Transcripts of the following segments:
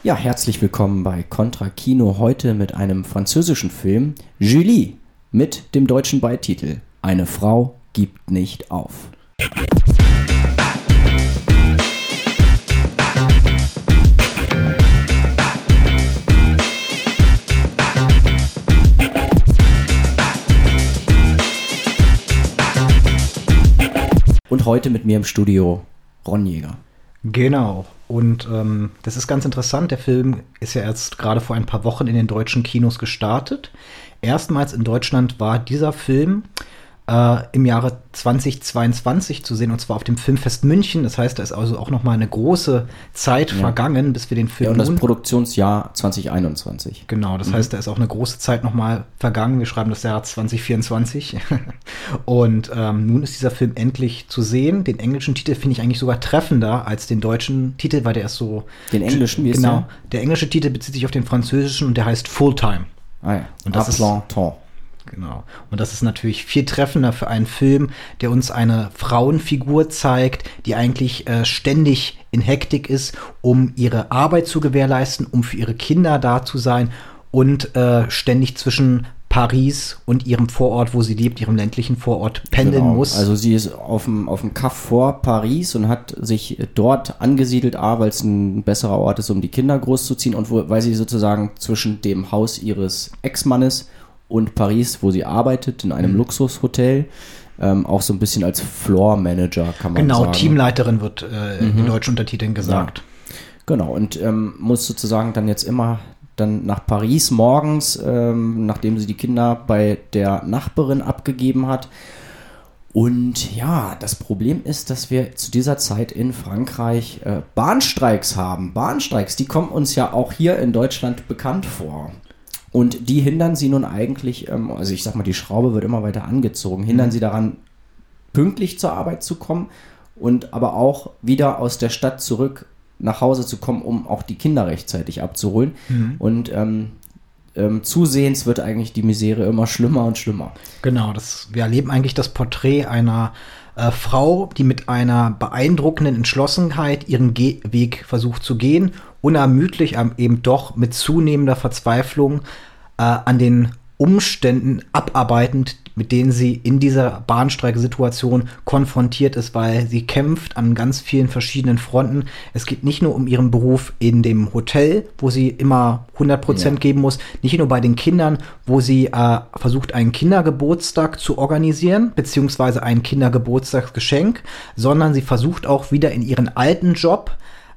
Ja, herzlich willkommen bei Contra Kino, heute mit einem französischen Film, Julie, mit dem deutschen Beititel Eine Frau gibt nicht auf. Und heute mit mir im Studio Ron Jäger. Genau. Und das ist ganz interessant. Der Film ist ja erst gerade vor ein paar Wochen in den deutschen Kinos gestartet. Erstmals in Deutschland war dieser Film im Jahre 2022 zu sehen, und zwar auf dem Filmfest München. Das heißt, da ist also auch noch mal eine große Zeit vergangen, bis wir den Film und das Produktionsjahr 2021. Genau, das heißt, da ist auch eine große Zeit noch mal vergangen. Wir schreiben das Jahr 2024. Und nun ist dieser Film endlich zu sehen. Den englischen Titel finde ich eigentlich sogar treffender als den deutschen Titel, weil der ist so... Den englischen, wie ist der? Genau, der englische Titel bezieht sich auf den französischen und der heißt Full-Time. Ah ja, und das ist Genau. Und das ist natürlich viel treffender für einen Film, der uns eine Frauenfigur zeigt, die eigentlich ständig in Hektik ist, um ihre Arbeit zu gewährleisten, um für ihre Kinder da zu sein und ständig zwischen Paris und ihrem Vorort, wo sie lebt, ihrem ländlichen Vorort, pendeln muss. Also sie ist auf dem Kaff vor Paris und hat sich dort angesiedelt, weil es ein besserer Ort ist, um die Kinder großzuziehen, und weil sie sozusagen zwischen dem Haus ihres Ex-Mannes und Paris, wo sie arbeitet, in einem Luxushotel, auch so ein bisschen als Floor-Manager, kann man sagen. Genau, Teamleiterin wird in den deutschen Untertiteln gesagt. Ja. Genau, und muss sozusagen dann jetzt immer dann nach Paris morgens, nachdem sie die Kinder bei der Nachbarin abgegeben hat. Und ja, das Problem ist, dass wir zu dieser Zeit in Frankreich Bahnstreiks haben. Bahnstreiks, die kommen uns ja auch hier in Deutschland bekannt vor. Und die hindern sie nun eigentlich, also ich sag mal, die Schraube wird immer weiter angezogen, hindern sie daran, pünktlich zur Arbeit zu kommen und aber auch wieder aus der Stadt zurück nach Hause zu kommen, um auch die Kinder rechtzeitig abzuholen. Und zusehends wird eigentlich die Misere immer schlimmer und schlimmer. Genau, wir erleben eigentlich das Porträt einer Frau, die mit einer beeindruckenden Entschlossenheit ihren Weg versucht zu gehen, unermüdlich, eben doch mit zunehmender Verzweiflung an den Umständen abarbeitend, mit denen sie in dieser Bahnstreik-Situation konfrontiert ist, weil sie kämpft an ganz vielen verschiedenen Fronten. Es geht nicht nur um ihren Beruf in dem Hotel, wo sie immer 100% geben muss, nicht nur bei den Kindern, wo sie versucht, einen Kindergeburtstag zu organisieren, beziehungsweise ein Kindergeburtstagsgeschenk, sondern sie versucht auch wieder in ihren alten Job,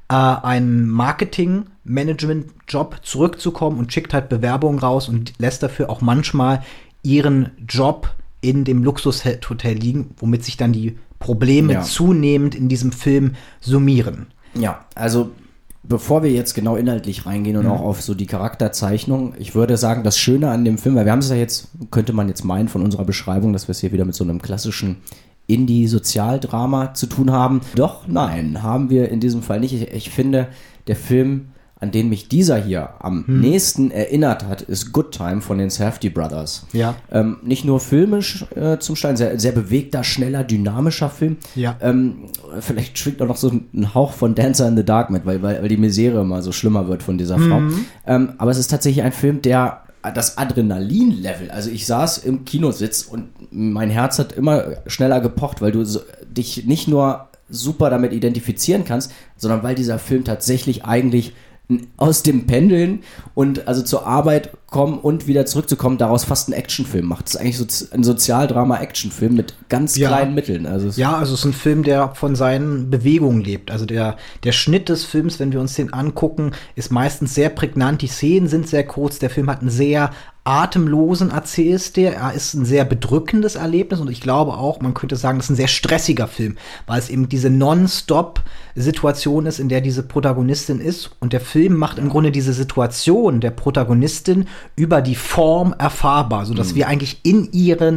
einen Marketing-Management-Job zurückzukommen und schickt halt Bewerbungen raus und lässt dafür auch manchmal ihren Job in dem Luxushotel liegen, womit sich dann die Probleme zunehmend in diesem Film summieren. Ja, also bevor wir jetzt genau inhaltlich reingehen und auch auf so die Charakterzeichnung, ich würde sagen, das Schöne an dem Film, weil wir haben es ja jetzt, könnte man jetzt meinen von unserer Beschreibung, dass wir es hier wieder mit so einem klassischen Indie-Sozialdrama zu tun haben. Doch, nein, haben wir in diesem Fall nicht. Ich finde, der Film, an den mich dieser hier am nächsten erinnert hat, ist Good Time von den Safdie Brothers. Ja. Nicht nur filmisch zum Stein, sehr, sehr bewegter, schneller, dynamischer Film. Ja. Vielleicht schwingt auch noch so ein Hauch von Dancer in the Dark mit, weil die Misere immer so schlimmer wird von dieser Frau. Aber es ist tatsächlich ein Film, der das Adrenalin-Level, also ich saß im Kinositz und mein Herz hat immer schneller gepocht, weil du dich nicht nur super damit identifizieren kannst, sondern weil dieser Film tatsächlich eigentlich aus dem Pendeln und also zur Arbeit kommen und wieder zurückzukommen, daraus fast einen Actionfilm macht. Das ist eigentlich so ein Sozialdrama-Actionfilm mit ganz kleinen Mitteln. Also es ist ein Film, der von seinen Bewegungen lebt. Also der Schnitt des Films, wenn wir uns den angucken, ist meistens sehr prägnant. Die Szenen sind sehr kurz. Der Film hat einen sehr atemlosen Erzählstil. Er ist ein sehr bedrückendes Erlebnis und ich glaube auch, man könnte sagen, das ist ein sehr stressiger Film, weil es eben diese Non-Stop-Situation ist, in der diese Protagonistin ist, und der Film macht im Grunde diese Situation der Protagonistin über die Form erfahrbar, sodass wir eigentlich in ihren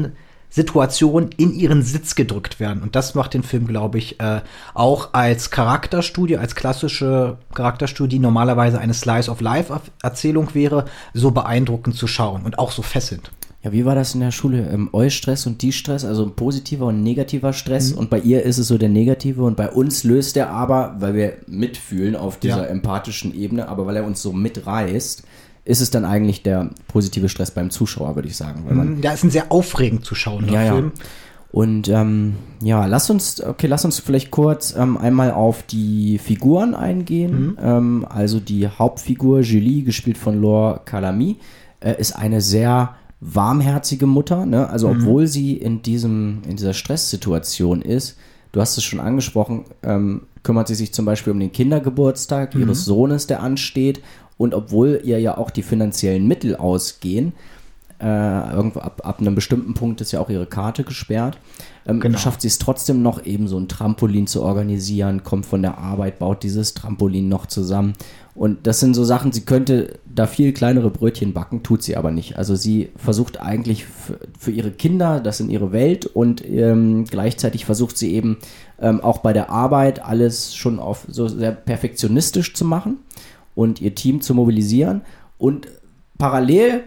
Situation in ihren Sitz gedrückt werden. Und das macht den Film, glaube ich, auch als Charakterstudie, als klassische Charakterstudie, die normalerweise eine Slice-of-Life-Erzählung wäre, so beeindruckend zu schauen und auch so fesselnd. Ja, wie war das in der Schule? Eustress und Die-Stress, also ein positiver und ein negativer Stress. Und bei ihr ist es so der negative und bei uns löst er aber, weil wir mitfühlen auf dieser empathischen Ebene, aber weil er uns so mitreißt, ist es dann eigentlich der positive Stress beim Zuschauer, würde ich sagen. Weil man, ist ein sehr aufregend zu schauender Film. Und lass uns vielleicht kurz einmal auf die Figuren eingehen. Also die Hauptfigur Julie, gespielt von Laure Calamy, ist eine sehr warmherzige Mutter, ne? Also obwohl sie in dieser Stresssituation ist, du hast es schon angesprochen, kümmert sie sich zum Beispiel um den Kindergeburtstag ihres Sohnes, der ansteht. Und obwohl ihr ja auch die finanziellen Mittel ausgehen, irgendwo ab einem bestimmten Punkt ist ja auch ihre Karte gesperrt, schafft sie es trotzdem noch, eben so ein Trampolin zu organisieren, kommt von der Arbeit, baut dieses Trampolin noch zusammen. Und das sind so Sachen, sie könnte da viel kleinere Brötchen backen, tut sie aber nicht. Also sie versucht eigentlich für ihre Kinder, das in ihre Welt, und gleichzeitig versucht sie eben auch bei der Arbeit alles schon auf so sehr perfektionistisch zu machen und ihr Team zu mobilisieren, und parallel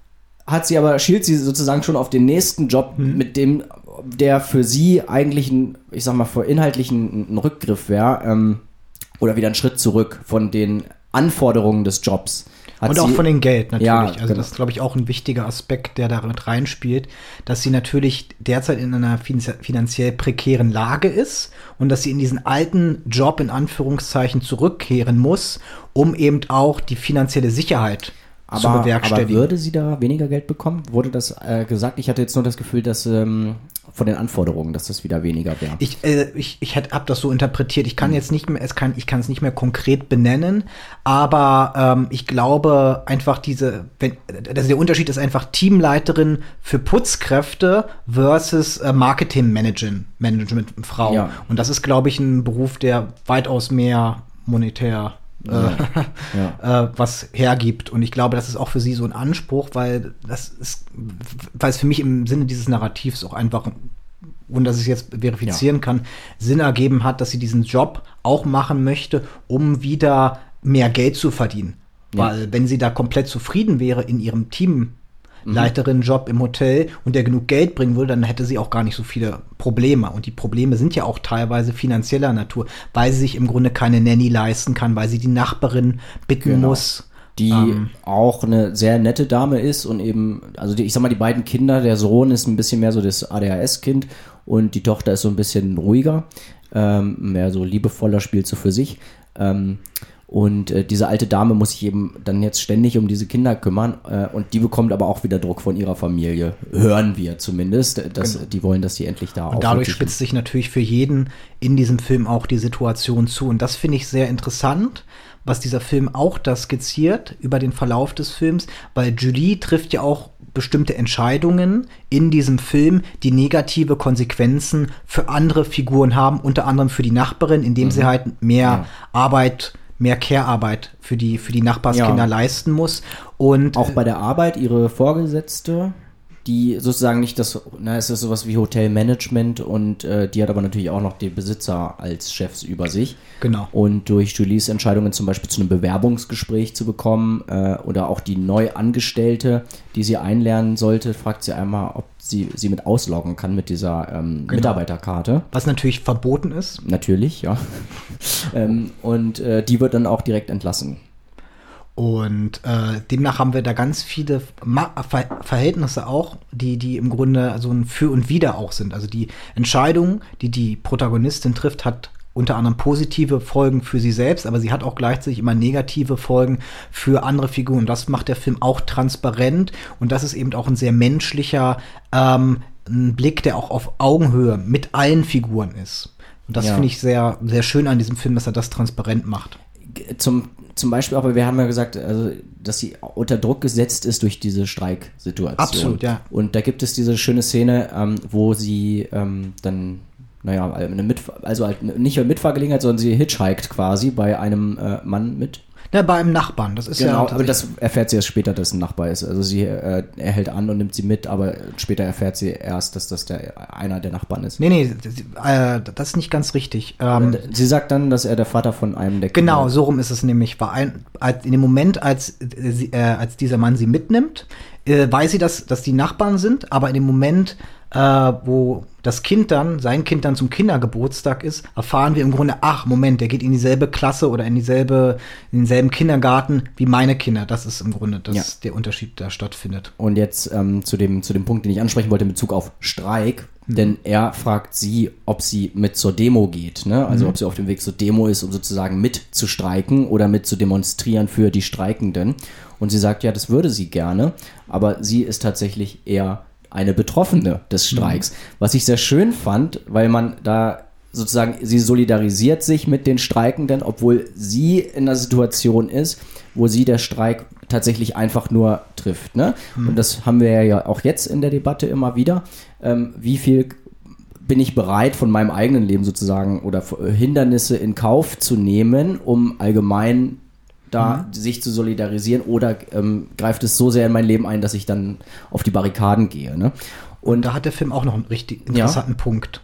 schielt sie sozusagen schon auf den nächsten Job, mit dem, der für sie eigentlich inhaltlichen Rückgriff wäre, oder wieder ein Schritt zurück von den Anforderungen des Jobs. Und auch von dem Geld natürlich. Ja, also das ist, glaube ich, auch ein wichtiger Aspekt, der damit reinspielt, dass sie natürlich derzeit in einer finanziell prekären Lage ist und dass sie in diesen alten Job in Anführungszeichen zurückkehren muss, um eben auch die finanzielle Sicherheit zu bewerkstelligen. Aber würde sie da weniger Geld bekommen? Wurde das gesagt? Ich hatte jetzt nur das Gefühl, dass von den Anforderungen, dass das wieder weniger wäre. Ich habe das so interpretiert. Ich kann jetzt nicht mehr, ich kann es nicht mehr konkret benennen, aber ich glaube einfach der Unterschied ist einfach Teamleiterin für Putzkräfte versus Marketing-Management-Frau. Ja. Und das ist, glaube ich, ein Beruf, der weitaus mehr monetär was hergibt. Und ich glaube, das ist auch für sie so ein Anspruch, weil es für mich im Sinne dieses Narrativs auch einfach, ohne dass ich es jetzt verifizieren kann, Sinn ergeben hat, dass sie diesen Job auch machen möchte, um wieder mehr Geld zu verdienen. Ja. Weil wenn sie da komplett zufrieden wäre in ihrem Teamleiterin-Job im Hotel und der genug Geld bringen würde, dann hätte sie auch gar nicht so viele Probleme. Und die Probleme sind ja auch teilweise finanzieller Natur, weil sie sich im Grunde keine Nanny leisten kann, weil sie die Nachbarin bitten muss. Die auch eine sehr nette Dame ist und eben, also ich sag mal, die beiden Kinder, der Sohn ist ein bisschen mehr so das ADHS-Kind und die Tochter ist so ein bisschen ruhiger, mehr so liebevoller, spielt so für sich. Und diese alte Dame muss sich eben dann jetzt ständig um diese Kinder kümmern, und die bekommt aber auch wieder Druck von ihrer Familie, hören wir zumindest, dass die wollen, dass die endlich da Und dadurch spitzt sich natürlich für jeden in diesem Film auch die Situation zu. Und das finde ich sehr interessant, was dieser Film auch da skizziert über den Verlauf des Films, weil Julie trifft ja auch bestimmte Entscheidungen in diesem Film, die negative Konsequenzen für andere Figuren haben, unter anderem für die Nachbarin, indem sie halt mehr Care-Arbeit für die Nachbarskinder leisten muss. Und auch bei der Arbeit ihre Vorgesetzte, die sozusagen nicht es ist sowas wie Hotelmanagement, und die hat aber natürlich auch noch den Besitzer als Chefs über sich. Genau. Und durch Julies Entscheidungen zum Beispiel zu einem Bewerbungsgespräch zu bekommen, oder auch die Neuangestellte, die sie einlernen sollte, fragt sie einmal, ob sie mit ausloggen kann mit dieser Mitarbeiterkarte. Was natürlich verboten ist. Natürlich, ja. Und die wird dann auch direkt entlassen. Und demnach haben wir da ganz viele Verhältnisse auch, die im Grunde so ein Für und Wider auch sind. Also die Entscheidung, die Protagonistin trifft, hat unter anderem positive Folgen für sie selbst, aber sie hat auch gleichzeitig immer negative Folgen für andere Figuren. Das macht der Film auch transparent, und das ist eben auch ein sehr menschlicher ein Blick, der auch auf Augenhöhe mit allen Figuren ist. Und das finde ich sehr, sehr schön an diesem Film, dass er das transparent macht. Zum Beispiel auch, weil wir haben ja gesagt, also, dass sie unter Druck gesetzt ist durch diese Streiksituation. Absolut, ja. Und da gibt es diese schöne Szene, wo sie dann, nicht mehr Mitfahrgelegenheit, sondern sie hitchhiked quasi bei einem Mann mit. Ja, bei einem Nachbarn. Das ist Genau, ja aber das erfährt sie erst später, dass es ein Nachbar ist. Also er hält an und nimmt sie mit, aber später erfährt sie erst, dass das einer der Nachbarn ist. Nee, das ist nicht ganz richtig. Sie sagt dann, dass er der Vater von einem der Kinder Genau, so rum ist es nämlich. In dem Moment, als dieser Mann sie mitnimmt, weiß sie, dass die Nachbarn sind, aber in dem Moment, wo sein Kind dann zum Kindergeburtstag ist, erfahren wir im Grunde, ach, Moment, der geht in dieselbe Klasse oder in denselben Kindergarten wie meine Kinder. Das ist im Grunde der Unterschied, der stattfindet. Und jetzt zu dem Punkt, den ich ansprechen wollte in Bezug auf Streik, denn er fragt sie, ob sie mit zur Demo geht, ne? Also ob sie auf dem Weg zur Demo ist, um sozusagen mit zu streiken oder mit zu demonstrieren für die Streikenden. Und sie sagt, ja, das würde sie gerne, aber sie ist tatsächlich eher eine Betroffene des Streiks. Was ich sehr schön fand, weil man da sozusagen, sie solidarisiert sich mit den Streikenden, obwohl sie in einer Situation ist, wo sie der Streik tatsächlich einfach nur trifft. Ne? Und das haben wir ja auch jetzt in der Debatte immer wieder. Wie viel bin ich bereit, von meinem eigenen Leben sozusagen oder Hindernisse in Kauf zu nehmen, um allgemein da sich zu solidarisieren, oder greift es so sehr in mein Leben ein, dass ich dann auf die Barrikaden gehe. Ne? Und da hat der Film auch noch einen richtig interessanten Punkt.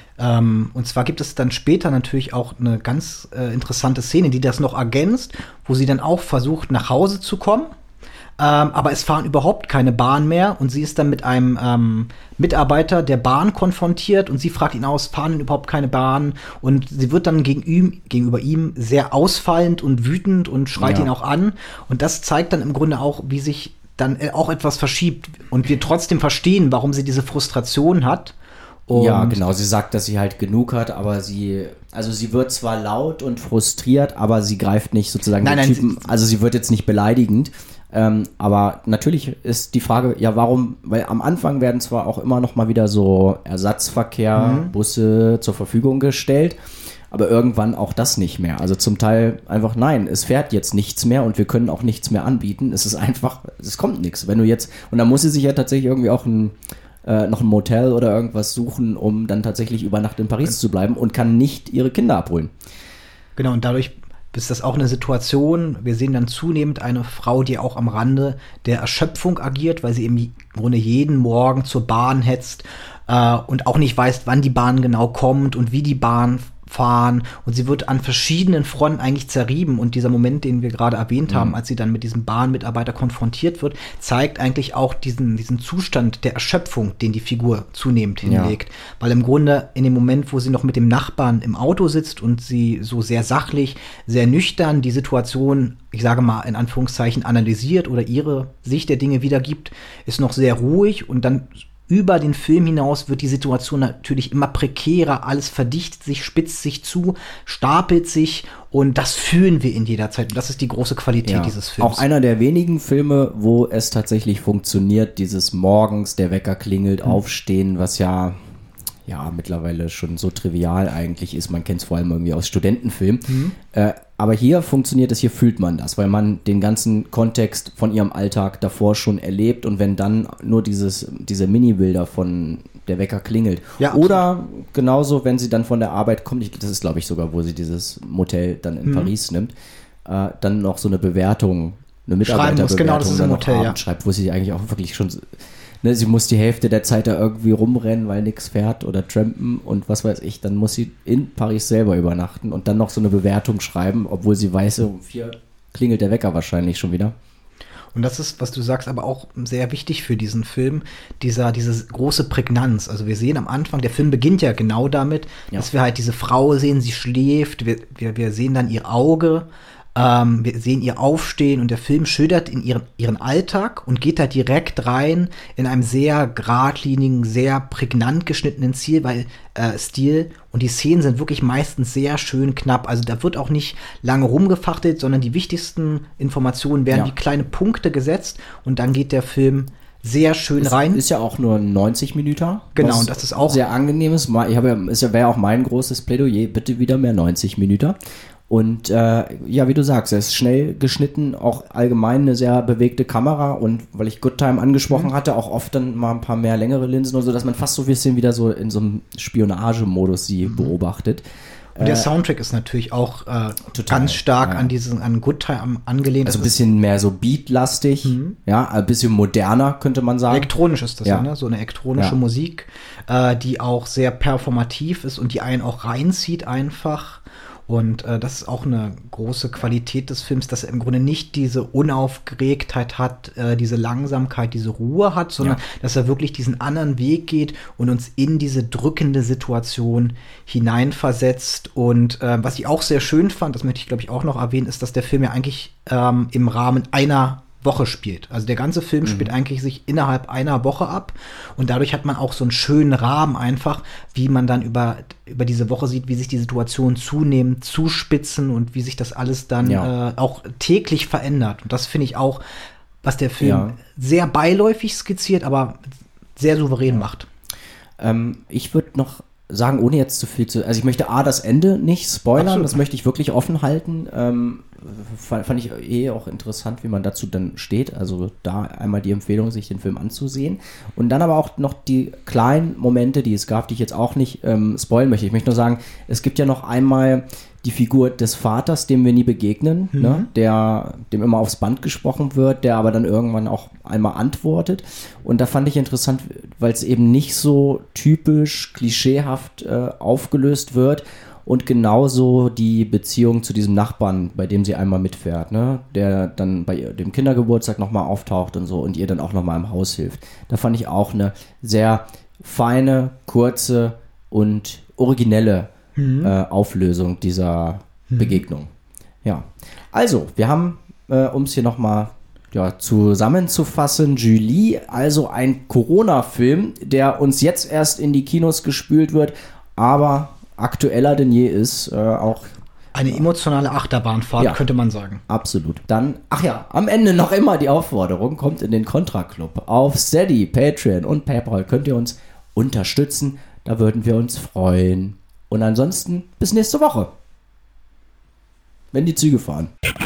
Und zwar gibt es dann später natürlich auch eine ganz interessante Szene, die das noch ergänzt, wo sie dann auch versucht, nach Hause zu kommen. Aber es fahren überhaupt keine Bahn mehr und sie ist dann mit einem Mitarbeiter der Bahn konfrontiert und sie fragt ihn aus, fahren denn überhaupt keine Bahn? Und sie wird dann gegenüber ihm sehr ausfallend und wütend und schreit ihn auch an. Und das zeigt dann im Grunde auch, wie sich dann auch etwas verschiebt und wir trotzdem verstehen, warum sie diese Frustration hat. Und ja, genau. Sie sagt, dass sie halt genug hat, aber sie wird zwar laut und frustriert, aber sie greift nicht sozusagen den Typen, also sie wird jetzt nicht beleidigend. Aber natürlich ist die Frage, ja, warum, weil am Anfang werden zwar auch immer noch mal wieder so Ersatzverkehr, Busse zur Verfügung gestellt, aber irgendwann auch das nicht mehr. Also zum Teil einfach, nein, es fährt jetzt nichts mehr und wir können auch nichts mehr anbieten. Es ist einfach, es kommt nichts. Wenn du jetzt, und dann muss sie sich ja tatsächlich irgendwie auch noch ein Motel oder irgendwas suchen, um dann tatsächlich über Nacht in Paris zu bleiben und kann nicht ihre Kinder abholen. Genau, und dadurch ist das auch eine Situation, wir sehen dann zunehmend eine Frau, die auch am Rande der Erschöpfung agiert, weil sie im Grunde jeden Morgen zur Bahn hetzt und auch nicht weiß, wann die Bahn genau kommt und wie die Bahn fahren, und sie wird an verschiedenen Fronten eigentlich zerrieben, und dieser Moment, den wir gerade erwähnt haben, als sie dann mit diesem Bahnmitarbeiter konfrontiert wird, zeigt eigentlich auch diesen Zustand der Erschöpfung, den die Figur zunehmend hinlegt, weil im Grunde in dem Moment, wo sie noch mit dem Nachbarn im Auto sitzt und sie so sehr sachlich, sehr nüchtern die Situation, ich sage mal in Anführungszeichen, analysiert oder ihre Sicht der Dinge wiedergibt, ist noch sehr ruhig, und dann über den Film hinaus wird die Situation natürlich immer prekärer, alles verdichtet sich, spitzt sich zu, stapelt sich, und das fühlen wir in jeder Zeit. Und das ist die große Qualität dieses Films. Auch einer der wenigen Filme, wo es tatsächlich funktioniert, dieses morgens, der Wecker klingelt, aufstehen, was ja mittlerweile schon so trivial eigentlich ist. Man kennt es vor allem irgendwie aus Studentenfilmen. Aber hier funktioniert es, hier fühlt man das, weil man den ganzen Kontext von ihrem Alltag davor schon erlebt, und wenn dann nur diese Mini-Bilder von der Wecker klingelt. Ja, oder genauso, wenn sie dann von der Arbeit kommt, das ist glaube ich sogar, wo sie dieses Motel dann in Paris nimmt, dann noch so eine Bewertung, eine Mitarbeiterbewertung genau, das ist dann ein Motel, schreibt, wo sie eigentlich auch wirklich schon, sie muss die Hälfte der Zeit da irgendwie rumrennen, weil nichts fährt oder trampen und was weiß ich, dann muss sie in Paris selber übernachten und dann noch so eine Bewertung schreiben, obwohl sie weiß, um 4 klingelt der Wecker wahrscheinlich schon wieder. Und das ist, was du sagst, aber auch sehr wichtig für diesen Film, diese große Prägnanz. Also wir sehen am Anfang, der Film beginnt ja genau damit, dass wir halt diese Frau sehen, sie schläft, wir sehen dann ihr Auge, wir sehen ihr aufstehen, und der Film schildert in ihren Alltag und geht da direkt rein in einem sehr geradlinigen, sehr prägnant geschnittenen Stil, und die Szenen sind wirklich meistens sehr schön knapp. Also da wird auch nicht lange rumgefachtelt, sondern die wichtigsten Informationen werden wie kleine Punkte gesetzt, und dann geht der Film sehr schön rein. Ist ja auch nur 90 Minuten. Genau, und das ist auch sehr angenehmes. Wäre auch mein großes Plädoyer, bitte wieder mehr 90 Minuten. Und wie du sagst, er ist schnell geschnitten, auch allgemein eine sehr bewegte Kamera, und weil ich Good Time angesprochen hatte, auch oft dann mal ein paar mehr längere Linsen und so, dass man fast so ein bisschen wieder so in so einem Spionagemodus sie beobachtet. Und der Soundtrack ist natürlich auch ganz stark an Good Time angelehnt. Also ein bisschen mehr so beatlastig, ja, ein bisschen moderner, könnte man sagen. Elektronisch ist das, ne? So eine elektronische Musik, die auch sehr performativ ist und die einen auch reinzieht einfach. Und das ist auch eine große Qualität des Films, dass er im Grunde nicht diese Unaufgeregtheit hat, diese Langsamkeit, diese Ruhe hat, sondern dass er wirklich diesen anderen Weg geht und uns in diese drückende Situation hineinversetzt. Und was ich auch sehr schön fand, das möchte ich glaube ich auch noch erwähnen, ist, dass der Film ja eigentlich im Rahmen einer Woche spielt. Also der ganze Film spielt eigentlich sich innerhalb einer Woche ab und dadurch hat man auch so einen schönen Rahmen einfach, wie man dann über diese Woche sieht, wie sich die Situationen zunehmend zuspitzen und wie sich das alles dann auch täglich verändert. Und das finde ich auch, was der Film sehr beiläufig skizziert, aber sehr souverän macht. Ich würde noch sagen, ohne jetzt zu viel also ich möchte das Ende nicht spoilern, Absolut. Das möchte ich wirklich offen halten. Fand ich auch interessant, wie man dazu dann steht. Also da einmal die Empfehlung, sich den Film anzusehen. Und dann aber auch noch die kleinen Momente, die es gab, die ich jetzt auch nicht spoilen möchte. Ich möchte nur sagen, es gibt ja noch einmal die Figur des Vaters, dem wir nie begegnen, ne? Dem immer aufs Band gesprochen wird, der aber dann irgendwann auch einmal antwortet. Und da fand ich interessant, weil es eben nicht so typisch klischeehaft aufgelöst wird. Und genauso die Beziehung zu diesem Nachbarn, bei dem sie einmal mitfährt, ne? Der dann bei dem Kindergeburtstag nochmal auftaucht und so und ihr dann auch nochmal im Haus hilft. Da fand ich auch eine sehr feine, kurze und originelle Auflösung dieser Begegnung. Ja, also wir haben, um es hier nochmal zusammenzufassen, Julie, also ein Corona-Film, der uns jetzt erst in die Kinos gespült wird, aber aktueller denn je ist, auch eine emotionale Achterbahnfahrt, könnte man sagen. Absolut. Dann, am Ende noch immer die Aufforderung, kommt in den Contra Club. Auf Steady, Patreon und PayPal könnt ihr uns unterstützen. Da würden wir uns freuen. Und ansonsten bis nächste Woche. Wenn die Züge fahren.